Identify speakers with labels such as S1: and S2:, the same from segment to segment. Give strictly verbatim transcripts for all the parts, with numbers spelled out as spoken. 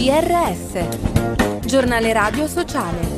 S1: G R S, Giornale Radio Sociale.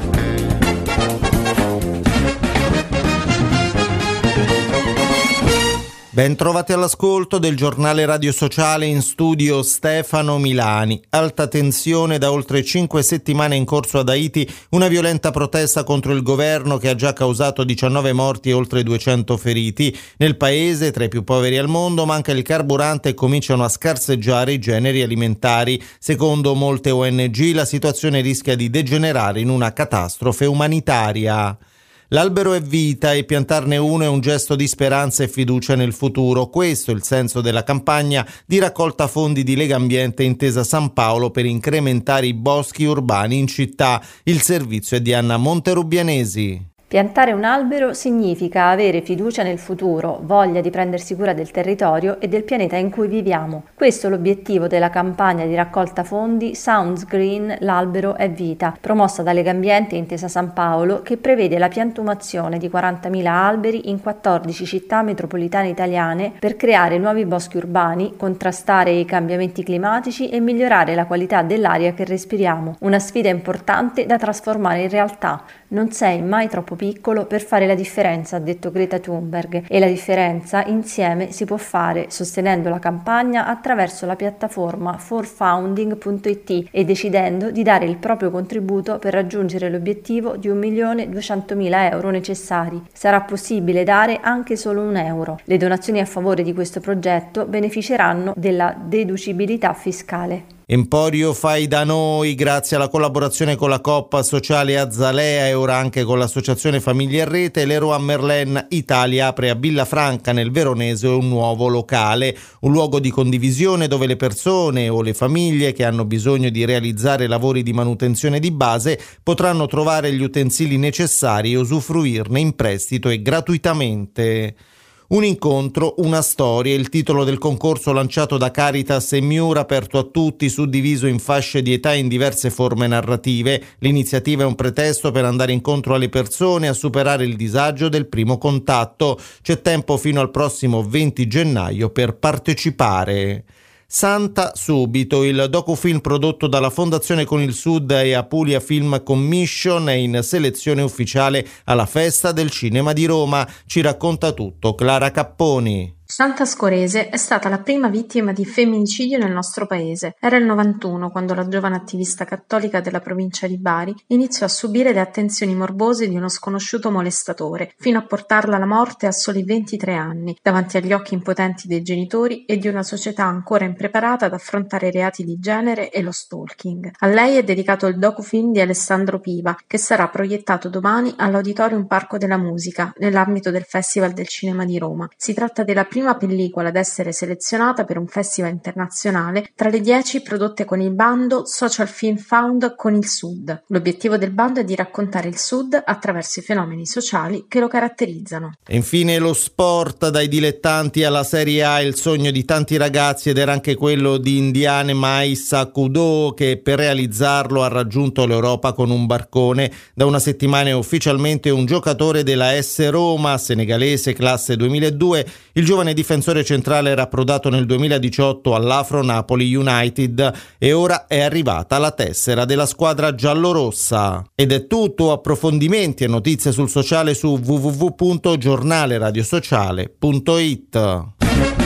S2: Ben trovati all'ascolto del Giornale Radio Sociale, in studio Stefano Milani. Alta tensione da oltre cinque settimane in corso ad Haiti, una violenta protesta contro il governo che ha già causato diciannove morti e oltre duecento feriti. Nel paese, tra i più poveri al mondo, manca il carburante e cominciano a scarseggiare i generi alimentari. Secondo molte O N G la situazione rischia di degenerare in una catastrofe umanitaria. L'albero è vita e piantarne uno è un gesto di speranza e fiducia nel futuro. Questo è il senso della campagna di raccolta fondi di Legambiente Intesa San Paolo per incrementare i boschi urbani in città. Il servizio è di Anna Monterubianesi.
S3: Piantare un albero significa avere fiducia nel futuro, voglia di prendersi cura del territorio e del pianeta in cui viviamo. Questo è l'obiettivo della campagna di raccolta fondi Sounds Green, l'albero è vita, promossa da Legambiente Intesa San Paolo, che prevede la piantumazione di quarantamila alberi in quattordici città metropolitane italiane per creare nuovi boschi urbani, contrastare i cambiamenti climatici e migliorare la qualità dell'aria che respiriamo. Una sfida importante da trasformare in realtà. Non sei mai troppo piccolo per fare la differenza, ha detto Greta Thunberg, e la differenza insieme si può fare sostenendo la campagna attraverso la piattaforma for founding punto it e decidendo di dare il proprio contributo per raggiungere l'obiettivo di un milione duecentomila euro necessari. Sarà possibile dare anche solo un euro. Le donazioni a favore di questo progetto beneficeranno della deducibilità fiscale.
S2: Emporio Fai da Noi, grazie alla collaborazione con la Coop Sociale Azzalea e ora anche con l'associazione Famiglie in Rete, Leroy Merlin Italia apre a Villafranca nel Veronese un nuovo locale, un luogo di condivisione dove le persone o le famiglie che hanno bisogno di realizzare lavori di manutenzione di base potranno trovare gli utensili necessari e usufruirne in prestito e gratuitamente. Un incontro, una storia, il titolo del concorso lanciato da Caritas e Miura, aperto a tutti, suddiviso in fasce di età in diverse forme narrative. L'iniziativa è un pretesto per andare incontro alle persone a superare il disagio del primo contatto. C'è tempo fino al prossimo venti gennaio per partecipare. Santa Subito, il docufilm prodotto dalla Fondazione Con il Sud e Apulia Film Commission è in selezione ufficiale alla Festa del Cinema di Roma. Ci racconta tutto Clara Capponi.
S4: Santa Scorese è stata la prima vittima di femminicidio nel nostro paese. Era il novantuno quando la giovane attivista cattolica della provincia di Bari iniziò a subire le attenzioni morbose di uno sconosciuto molestatore, fino a portarla alla morte a soli ventitré anni, davanti agli occhi impotenti dei genitori e di una società ancora impreparata ad affrontare i reati di genere e lo stalking. A lei è dedicato il docufilm di Alessandro Piva, che sarà proiettato domani all'Auditorium Parco della Musica, nell'ambito del Festival del Cinema di Roma. Si tratta della prima prima pellicola ad essere selezionata per un festival internazionale tra le dieci prodotte con il bando Social Film Fund Con il Sud. L'obiettivo del bando è di raccontare il Sud attraverso i fenomeni sociali che lo caratterizzano.
S2: E infine lo sport, dai dilettanti alla Serie A, il sogno di tanti ragazzi ed era anche quello di Indiane Maissa Kudo, che per realizzarlo ha raggiunto l'Europa con un barcone. Da una settimana è ufficialmente un giocatore della S Roma, senegalese, classe duemiladue. Il giovane difensore centrale era approdato nel duemiladiciotto all'Afro Napoli United e ora è arrivata la tessera della squadra giallorossa. Ed è tutto, approfondimenti e notizie sul sociale su w w w punto giornale radio sociale punto it.